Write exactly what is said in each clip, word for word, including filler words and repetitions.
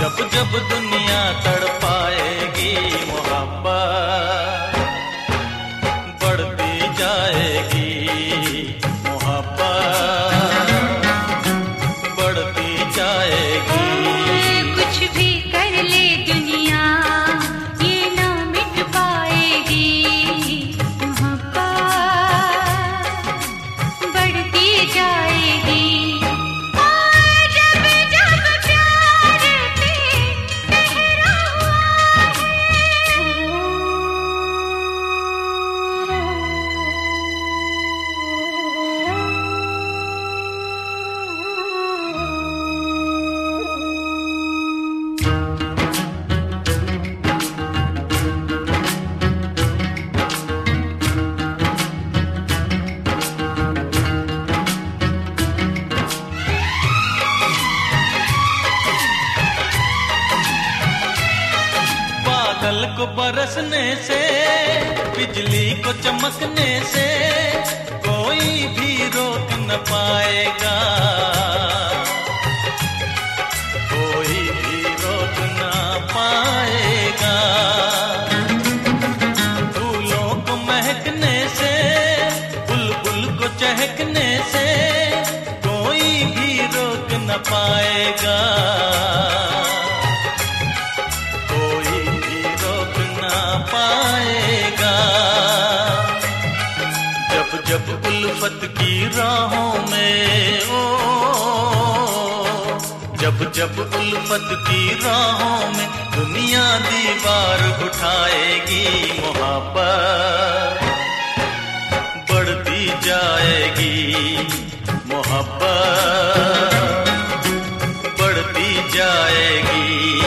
जब जब दुनिया तड़पाएगी मोहब्बत बढ़ती जाएगी, मोहब्बत बढ़ती जाएगी। कुछ भी कर ले दुनिया ये ना मिट पाएगी, मोहब्बत बढ़ती जाएगी। बादल को बरसने से, बिजली को चमकने से कोई भी रोक न पाएगा, कोई भी रोक न पाएगा। फूलों को महकने से, बुलबुल को चहकने से कोई भी रोक न पाएगा, पाएगा। जब जब उल्फत की राहों में ओ, जब जब उल्फत की राहों में दुनिया दीवार उठाएगी, मोहब्बत बढ़ती जाएगी, मोहब्बत बढ़ती जाएगी।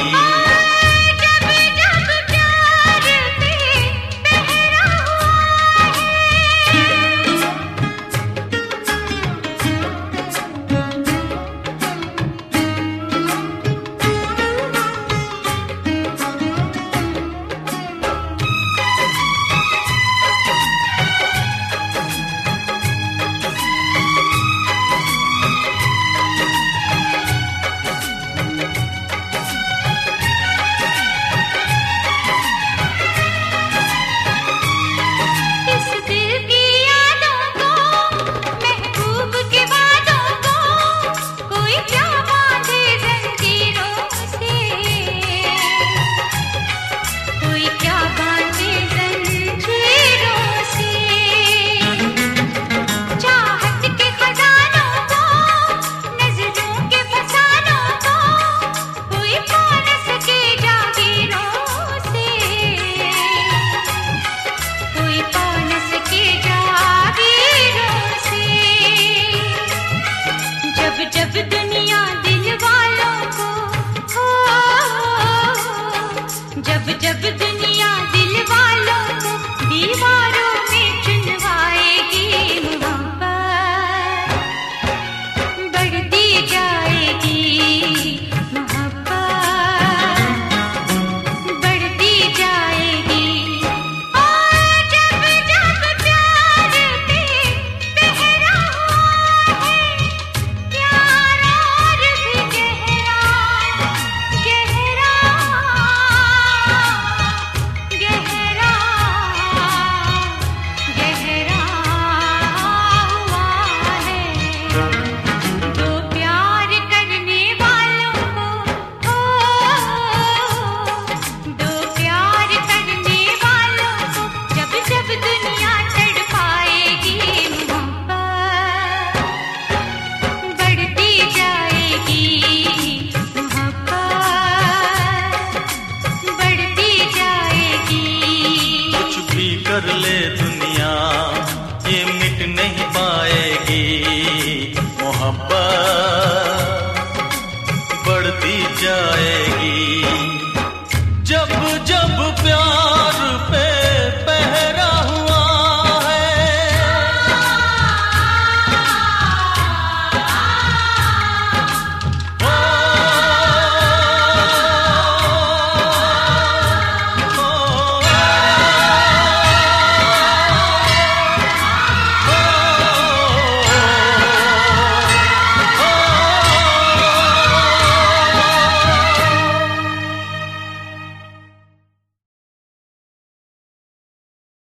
जब दुनिया दिल वालों को हो, जब जब दुनिया दिल वालों को दीवारों में चुनवाएगी, मोहब्बत बढ़ती जाएगी, मोहब्बत बढ़ती जाएगी। और जब जब प्यार पे पहरा हुआ है, कर ले